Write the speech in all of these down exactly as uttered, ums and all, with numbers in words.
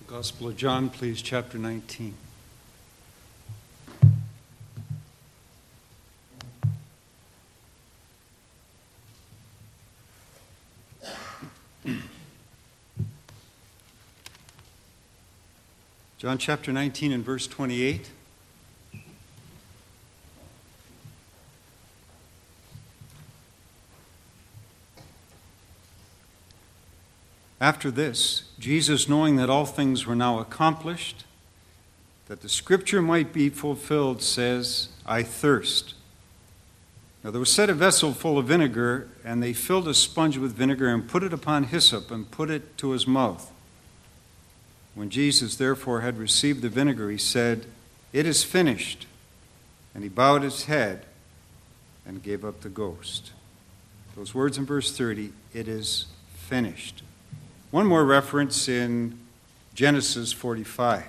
Gospel of John, please, chapter nineteen. John chapter nineteen and verse twenty-eight. After this, Jesus, knowing that all things were now accomplished, that the scripture might be fulfilled, says, I thirst. Now there was set a vessel full of vinegar, and they filled a sponge with vinegar and put it upon hyssop and put it to his mouth. When Jesus therefore had received the vinegar, he said, It is finished. And he bowed his head and gave up the ghost. Those words in verse thirty, it is finished. One more reference in Genesis forty-five.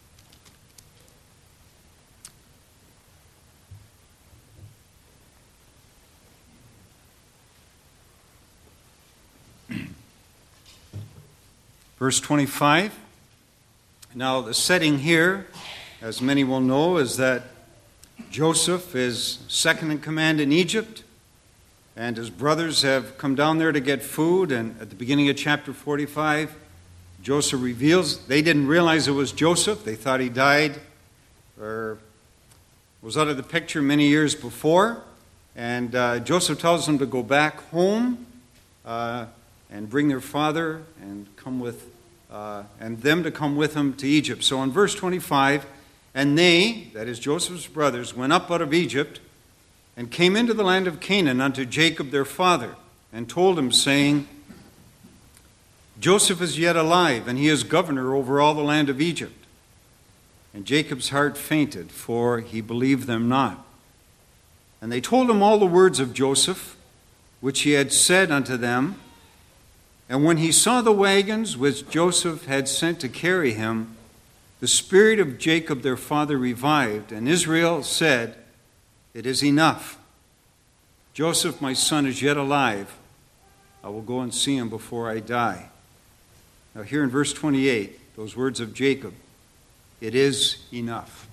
Verse twenty-five. Now the setting here, as many will know, is that Joseph is second in command in Egypt. And his brothers have come down there to get food, and at the beginning of chapter forty-five, Joseph reveals they didn't realize it was Joseph. They thought he died or was out of the picture many years before. And uh, Joseph tells them to go back home uh, and bring their father and come with uh, and them to come with him to Egypt. So in verse twenty-five, and they, that is Joseph's brothers, went up out of Egypt and came into the land of Canaan unto Jacob their father, and told him, saying, Joseph is yet alive, and he is governor over all the land of Egypt. And Jacob's heart fainted, for he believed them not. And they told him all the words of Joseph, which he had said unto them. And when he saw the wagons which Joseph had sent to carry him, the spirit of Jacob their father revived, and Israel said, It is enough. Joseph, my son, is yet alive. I will go and see him before I die. Now here in verse twenty-eight, those words of Jacob, it is enough.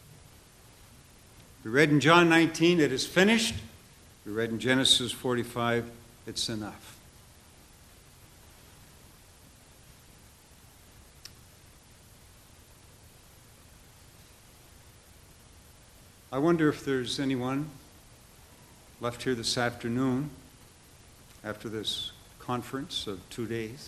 We read in John nineteen, it is finished. We read in Genesis forty-five, it's enough. I wonder if there's anyone left here this afternoon after this conference of two days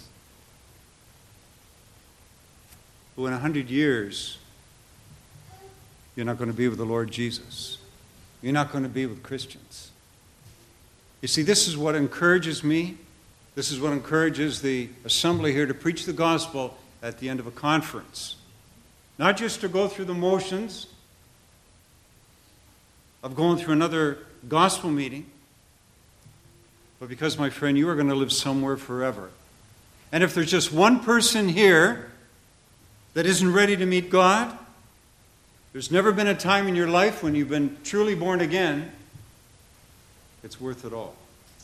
who in a hundred years you're not going to be with the Lord Jesus. You're not going to be with Christians. You see, this is what encourages me. This is what encourages the assembly here to preach the gospel at the end of a conference. Not just to go through the motions of going through another gospel meeting, but because, my friend, you are going to live somewhere forever. And if there's just one person here that isn't ready to meet God, there's never been a time in your life when you've been truly born again, it's worth it all.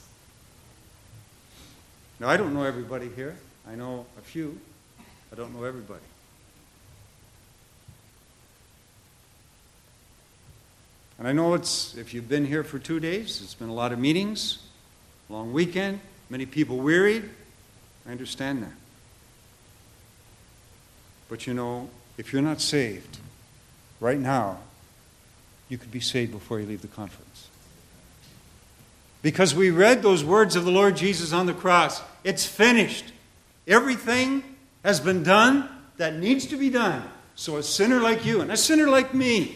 Now, I don't know everybody here. I know a few. I don't know everybody. And I know it's, if you've been here for two days, it's been a lot of meetings, long weekend, many people wearied. I understand that. But you know, if you're not saved, right now, you could be saved before you leave the conference. Because we read those words of the Lord Jesus on the cross. It's finished. Everything has been done that needs to be done. So a sinner like you and a sinner like me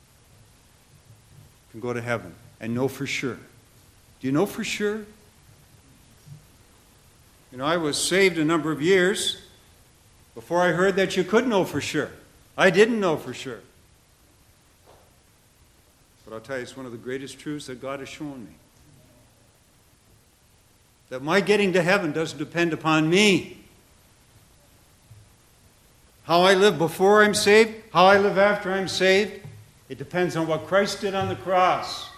can go to heaven and know for sure. Do you know for sure? You know, I was saved a number of years before I heard that you could know for sure. I didn't know for sure. But I'll tell you, it's one of the greatest truths that God has shown me. That my getting to heaven doesn't depend upon me. How I live before I'm saved, how I live after I'm saved, it depends on what Christ did on the cross.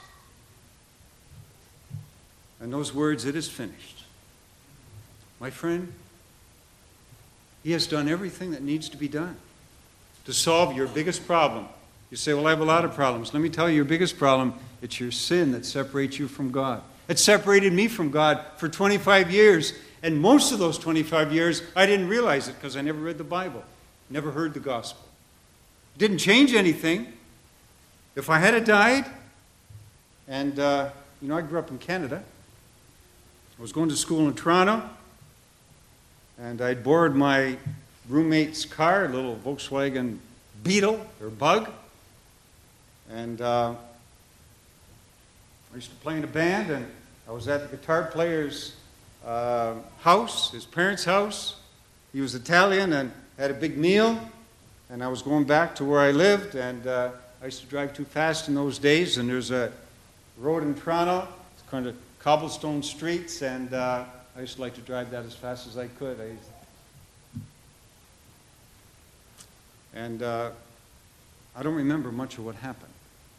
And those words, it is finished. My friend, He has done everything that needs to be done to solve your biggest problem. You say, well, I have a lot of problems. Let me tell you your biggest problem. It's your sin that separates you from God. It separated me from God for twenty-five years. And most of those twenty-five years, I didn't realize it because I never read the Bible, never heard the gospel. It didn't change anything. If I had died, and, uh, you know, I grew up in Canada. I was going to school in Toronto, and I'd borrowed my roommate's car, a little Volkswagen Beetle or Bug. And uh, I used to play in a band, and I was at the guitar player's uh, house, his parents' house. He was Italian and had a big meal, and I was going back to where I lived, and uh, I used to drive too fast in those days, and there's a road in Toronto, it's kind of cobblestone streets, and uh, I used to like to drive that as fast as I could. I used and uh, I don't remember much of what happened.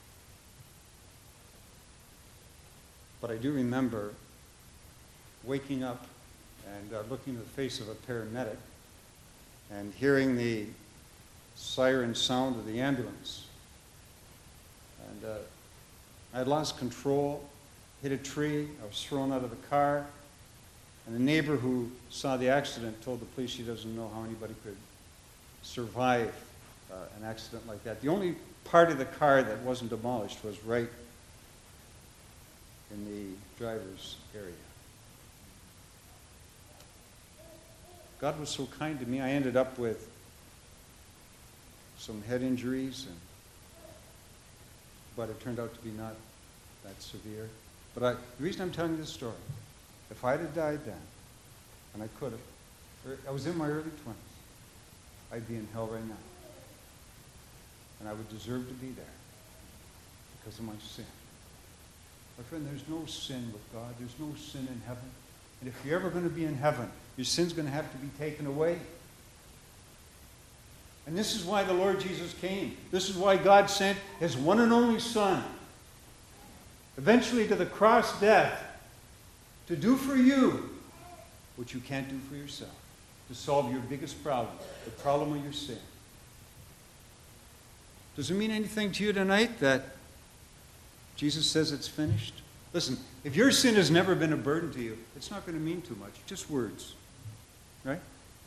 But I do remember waking up and uh, looking at the face of a paramedic and hearing the siren sound of the ambulance. And uh, I had lost control, hit a tree, I was thrown out of the car, and the neighbor who saw the accident told the police she doesn't know how anybody could survive uh, an accident like that. The only part of the car that wasn't demolished was right in the driver's area. God was so kind to me. I ended up with some head injuries, and, but it turned out to be not that severe. But I, the reason I'm telling you this story, if I had died then, and I could have, I was in my early twenties, I'd be in hell right now. And I would deserve to be there because of my sin. My friend, there's no sin with God. There's no sin in heaven. And if you're ever going to be in heaven, your sin's going to have to be taken away. And this is why the Lord Jesus came. This is why God sent his one and only Son, eventually to the cross death, to do for you what you can't do for yourself, to solve your biggest problem, the problem of your sin. Does it mean anything to you tonight that Jesus says it's finished? Listen, if your sin has never been a burden to you, it's not going to mean too much. Just words. Right?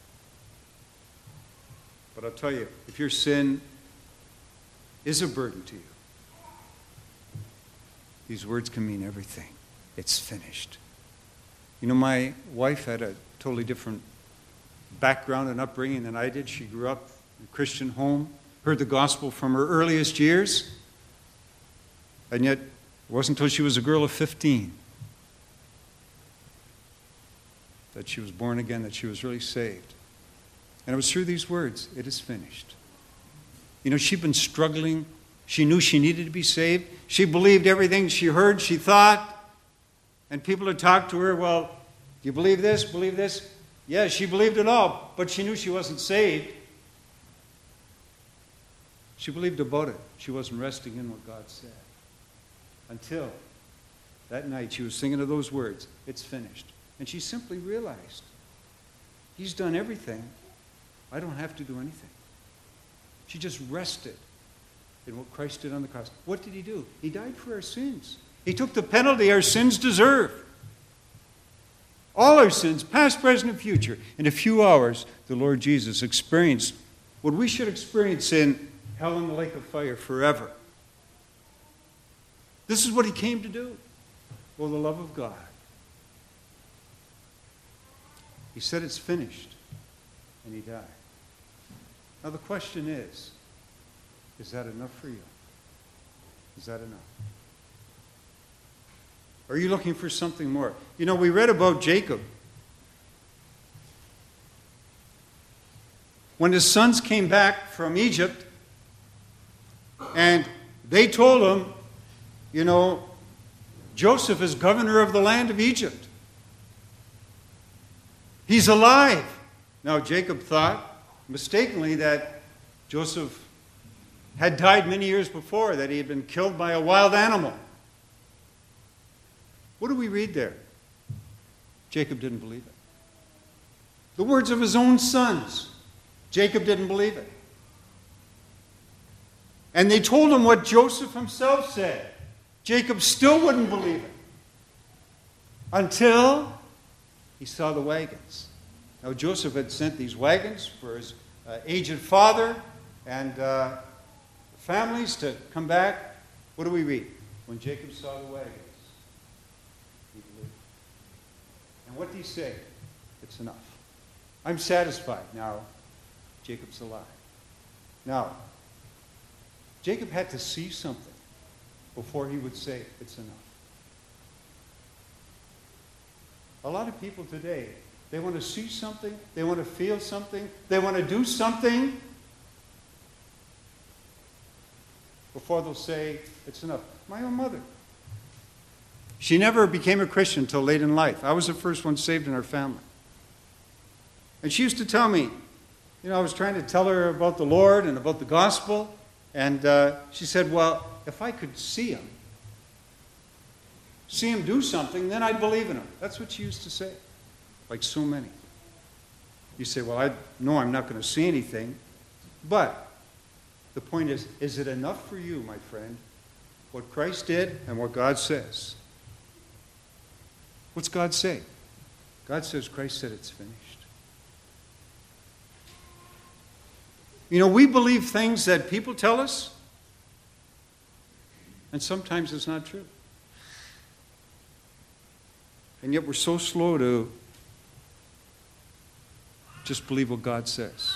But I'll tell you, if your sin is a burden to you, these words can mean everything. It's finished. You know, my wife had a totally different background and upbringing than I did. She grew up in a Christian home, heard the gospel from her earliest years, and yet it wasn't until she was a girl of fifteen that she was born again, that she was really saved. And it was through these words, it is finished. You know, she'd been struggling. She knew she needed to be saved. She believed everything she heard, she thought. And people had talked to her, well, do you believe this, believe this? Yeah, she believed it all, but she knew she wasn't saved. She believed about it. She wasn't resting in what God said. Until that night she was singing of those words, it's finished. And she simply realized, he's done everything. I don't have to do anything. She just rested in what Christ did on the cross. What did he do? He died for our sins. He took the penalty our sins deserve. All our sins, past, present, and future. In a few hours, the Lord Jesus experienced what we should experience in hell and the lake of fire forever. This is what he came to do. Oh, the love of God. He said it's finished, and he died. Now the question is, is that enough for you? Is that enough? Are you looking for something more? You know, we read about Jacob. When his sons came back from Egypt, and they told him, you know, Joseph is governor of the land of Egypt. He's alive. Now, Jacob thought, mistakenly, that Joseph had died many years before, that he had been killed by a wild animal. What do we read there? Jacob didn't believe it. The words of his own sons. Jacob didn't believe it. And they told him what Joseph himself said. Jacob still wouldn't believe it. Until he saw the wagons. Now Joseph had sent these wagons for his uh, aged father and uh, families to come back. What do we read? When Jacob saw the wagons, he believed. And what did he say? It's enough. I'm satisfied. Now, Jacob's alive. Now, Jacob had to see something before he would say it's enough. A lot of people today, they want to see something, they want to feel something, they want to do something before they'll say it's enough. My own mother. She never became a Christian until late in life. I was the first one saved in our family. And she used to tell me, you know, I was trying to tell her about the Lord and about the gospel, and uh, she said, well, if I could see him, see him do something, then I'd believe in him. That's what she used to say, like so many. You say, well, I know I'm not going to see anything, but the point is, is it enough for you, my friend, what Christ did and what God says? What's God say? God says, Christ said it's finished. You know, we believe things that people tell us, and sometimes it's not true. And yet we're so slow to just believe what God says.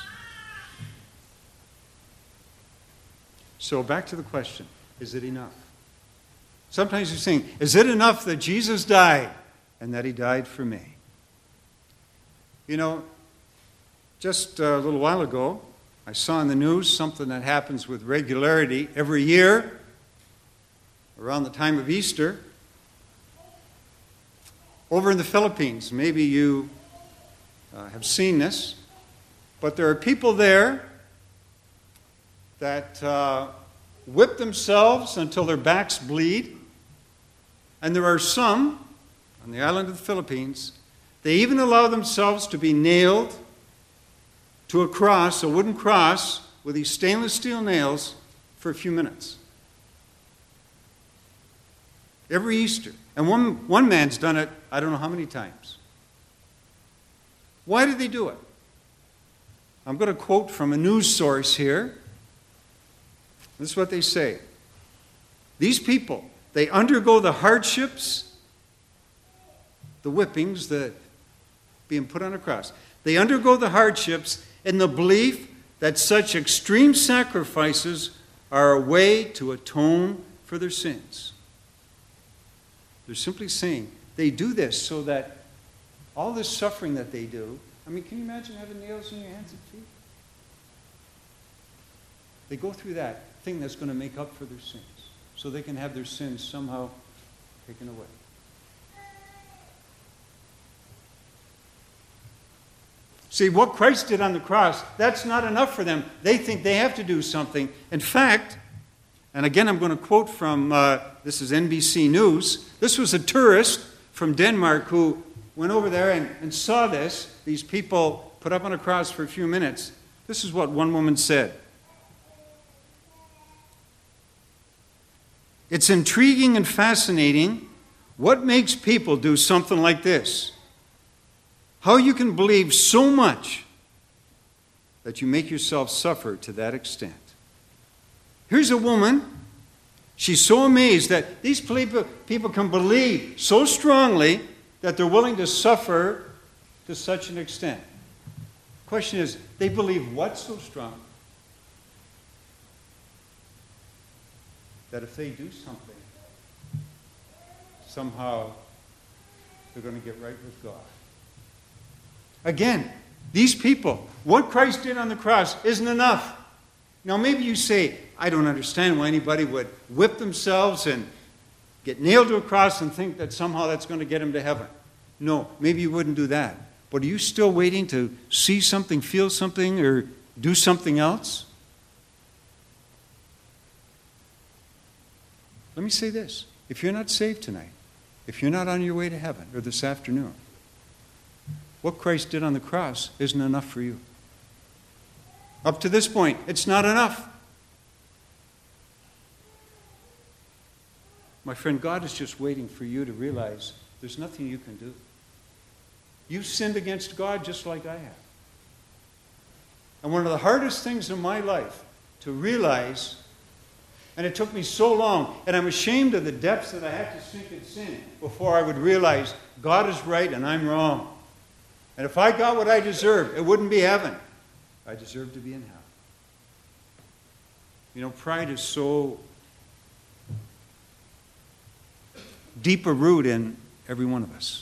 So back to the question, is it enough? Sometimes you're saying, is it enough that Jesus died and that he died for me? You know, just a little while ago, I saw in the news something that happens with regularity every year around the time of Easter. Over in the Philippines, maybe you uh, have seen this, but there are people there that uh, whip themselves until their backs bleed. And there are some on the island of the Philippines, they even allow themselves to be nailed to a cross, a wooden cross, with these stainless steel nails for a few minutes. Every Easter. And one, one man's done it, I don't know how many times. Why do they do it? I'm going to quote from a news source here. This is what they say. These people, they undergo the hardships, the whippings, the being put on a cross. They undergo the hardships in the belief that such extreme sacrifices are a way to atone for their sins. They're simply saying they do this so that all this suffering that they do, I mean, can you imagine having nails in your hands and feet? They go through that thing that's going to make up for their sins, so they can have their sins somehow taken away. See, what Christ did on the cross, that's not enough for them. They think they have to do something. In fact, and again I'm going to quote from, uh, this is N B C News, this was a tourist from Denmark who went over there and, and saw this, these people put up on a cross for a few minutes. This is what one woman said. It's intriguing and fascinating what makes people do something like this. How you can believe so much that you make yourself suffer to that extent. Here's a woman. She's so amazed that these people, people can believe so strongly that they're willing to suffer to such an extent. The question is, they believe what so strong? That if they do something, somehow they're going to get right with God. Again, these people, what Christ did on the cross isn't enough. Now maybe you say, I don't understand why anybody would whip themselves and get nailed to a cross and think that somehow that's going to get them to heaven. No, maybe you wouldn't do that. But are you still waiting to see something, feel something, or do something else? Let me say this. If you're not saved tonight, if you're not on your way to heaven or this afternoon, what Christ did on the cross isn't enough for you. Up to this point, it's not enough. My friend, God is just waiting for you to realize there's nothing you can do. You've sinned against God just like I have. And one of the hardest things in my life to realize, and it took me so long, and I'm ashamed of the depths that I had to sink in sin before I would realize God is right and I'm wrong. And if I got what I deserved, it wouldn't be heaven. I deserve to be in hell. You know, pride is so deep a root in every one of us.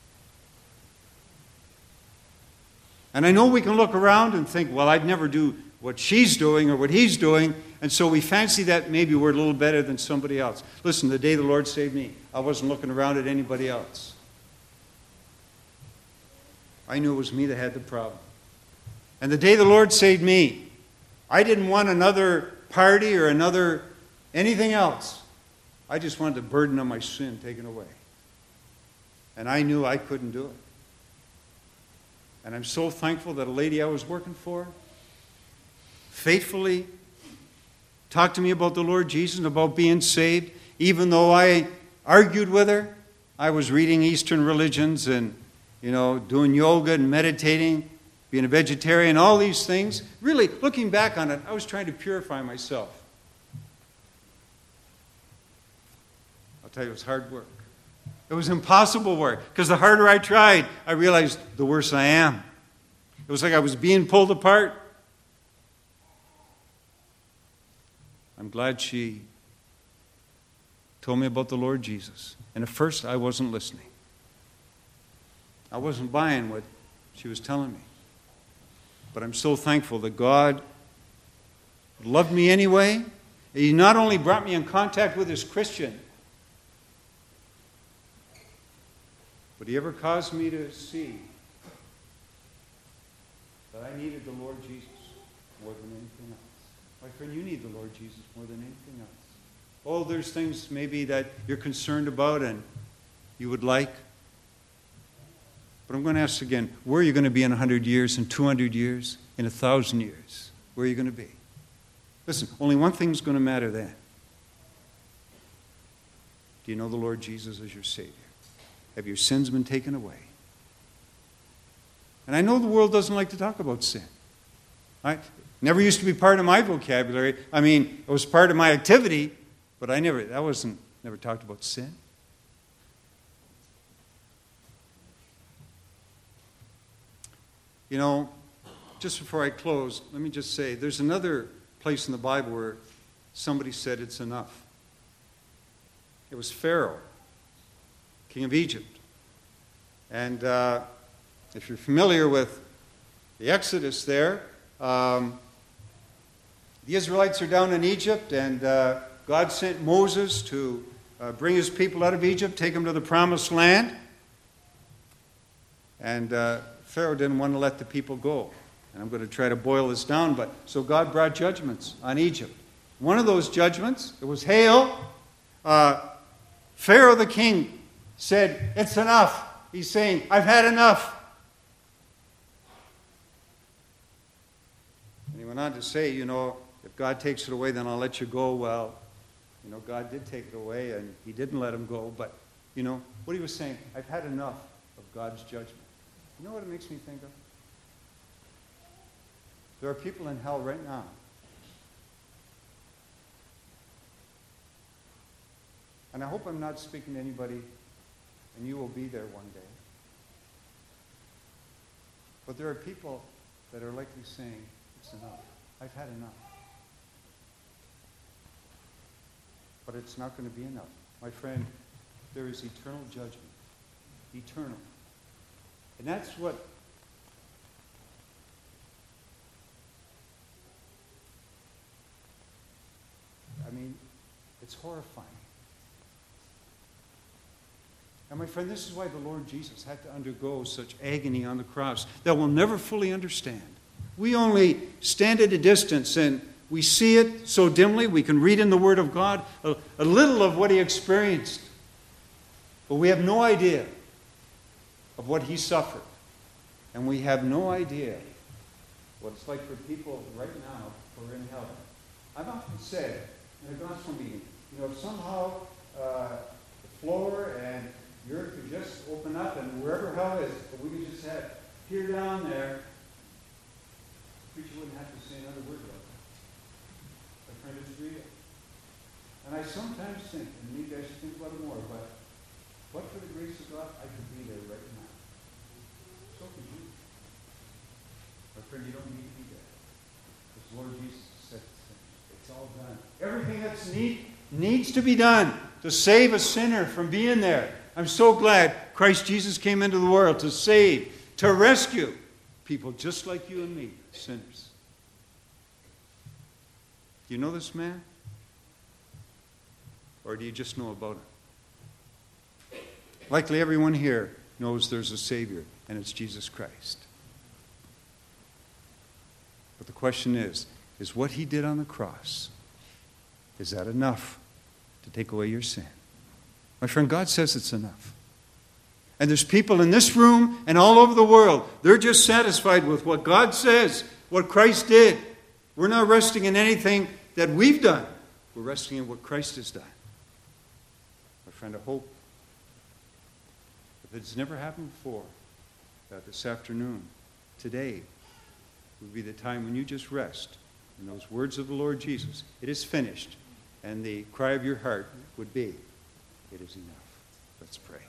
And I know we can look around and think, well, I'd never do what she's doing or what he's doing, and so we fancy that maybe we're a little better than somebody else. Listen, the day the Lord saved me, I wasn't looking around at anybody else. I knew it was me that had the problem. And the day the Lord saved me, I didn't want another party or another anything else. I just wanted the burden of my sin taken away. And I knew I couldn't do it. And I'm so thankful that a lady I was working for faithfully talked to me about the Lord Jesus and about being saved. Even though I argued with her, I was reading Eastern religions and, you know, doing yoga and meditating, being a vegetarian, all these things. Really, looking back on it, I was trying to purify myself. I'll tell you, it was hard work. It was impossible work, because the harder I tried, I realized the worse I am. It was like I was being pulled apart. I'm glad she told me about the Lord Jesus. And at first, I wasn't listening. I wasn't buying what she was telling me. But I'm so thankful that God loved me anyway. He not only brought me in contact with His Christian, but He ever caused me to see that I needed the Lord Jesus more than anything else. My friend, you need the Lord Jesus more than anything else. Oh, there's things maybe that you're concerned about and you would like. But I'm going to ask again, where are you going to be in one hundred years, in two hundred years, in one thousand years? Where are you going to be? Listen, only one thing's going to matter then. Do you know the Lord Jesus as your Savior? Have your sins been taken away? And I know the world doesn't like to talk about sin. I never used to be part of my vocabulary. I mean, it was part of my activity, but I never, that wasn't, never talked about sin. You know, just before I close, let me just say, there's another place in the Bible where somebody said it's enough. It was Pharaoh, king of Egypt. And uh, if you're familiar with the Exodus there, um, the Israelites are down in Egypt, and uh, God sent Moses to uh, bring his people out of Egypt, take them to the promised land. And uh, Pharaoh didn't want to let the people go. And I'm going to try to boil this down, but so God brought judgments on Egypt. One of those judgments, it was hail. Uh, Pharaoh the king said, it's enough. He's saying, I've had enough. And he went on to say, you know, if God takes it away, then I'll let you go. Well, you know, God did take it away, and he didn't let him go. But, you know, what he was saying, I've had enough of God's judgment. You know what it makes me think of? There are people in hell right now. And I hope I'm not speaking to anybody, and you will be there one day. But there are people that are likely saying, it's enough. I've had enough. But it's not going to be enough. My friend, there is eternal judgment. Eternal. And that's what I mean, it's horrifying. And my friend, this is why the Lord Jesus had to undergo such agony on the cross that we'll never fully understand. We only stand at a distance and we see it so dimly. We can read in the Word of God a, a little of what he experienced. But we have no idea of what he suffered. And we have no idea what it's like for people right now who are in heaven. I've often said in a gospel meeting, you know, if somehow uh, the floor and the earth could just open up and wherever hell is, if we could just have peer down there, the preacher wouldn't have to say another word about that. My friend, it's real. And I sometimes think, and maybe I should think about it more, but what for the grace of God, I could be there right now. So could you. My friend, you don't need to be there. Because Lord Jesus said it's all done. Everything that's need, needs to be done to save a sinner from being there. I'm so glad Christ Jesus came into the world to save, to rescue people just like you and me, sinners. Do you know this man? Or do you just know about him? Likely everyone here knows there's a Savior, and it's Jesus Christ. But the question is, is what he did on the cross, is that enough to take away your sin? My friend, God says it's enough. And there's people in this room and all over the world, they're just satisfied with what God says, what Christ did. We're not resting in anything that we've done. We're resting in what Christ has done. My friend, I hope, if it's never happened before, that this afternoon, today, would be the time when you just rest in those words of the Lord Jesus. It is finished. And the cry of your heart would be, it is enough. Let's pray.